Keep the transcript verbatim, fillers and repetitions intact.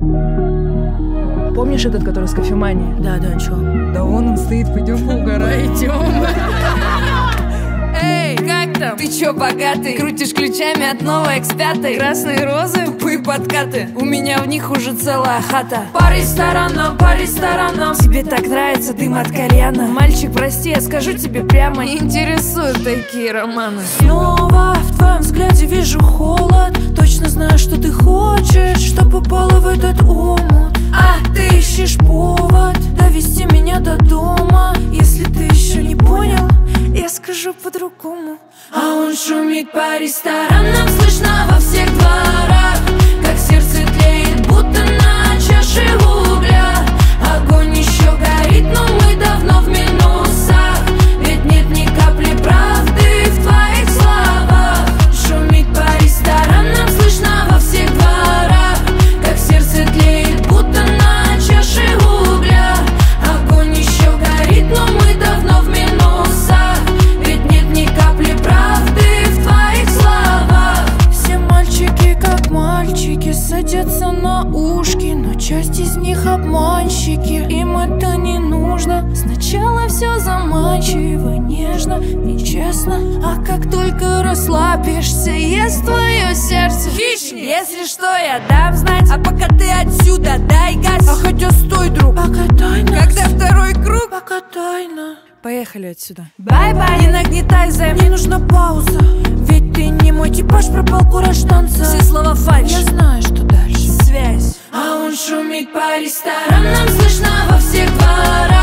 Помнишь этот, который с кофеманией? Да, да, чё? Да вон он стоит, пойдем поугараем. Эй, как там? Ты чё, богатый? Крутишь ключами от новой икс пять. Красные розы, тупые подкаты. У меня в них уже целая хата. По ресторанам, по ресторанам. Тебе так нравится дым от кальяна? Мальчик, прости, я скажу тебе прямо, не интересуют такие романы. Снова в твоем взгляде вижу холод. Точно знаю, что ты хочешь, что попала в этот омут. А ты ищешь повод довести меня до дома. Если ты еще не понял, я скажу по-другому. А он шумит по ресторанам, слышно во всех дворах, как сердце тлеет, будто на чаше угля. Огонь еще горит, но мы давно в минусах, ведь нет ни капли правды в твоих словах. Шумит по ресторанам, слышно во всех дворах, как сердце тлеет, будто на чаше угля. Огонь еще горит, но мы давно в минусах, ведь нет ни капли правды в твоих словах. Все мальчики как мальчики садятся на ушки, но часть из них обманщики. Им это не нужно. Сначала все заманчиво, нежно, нечестно, а как только расслабишься, ест твое сердце хищник. Если что, я дам знать, а пока ты отсюда дай газ. А хотя стой, друг, пока тайна. Когда второй круг, пока тайна. Поехали отсюда. Бай-бай, не нагнетай займ. Мне нужна пауза, ведь ты не мой типаж, пропал кураж танца. Все слова фальшь. Я знаю, что дальше. Связь. А он шумит по ресторанам, слышно во всех дворах,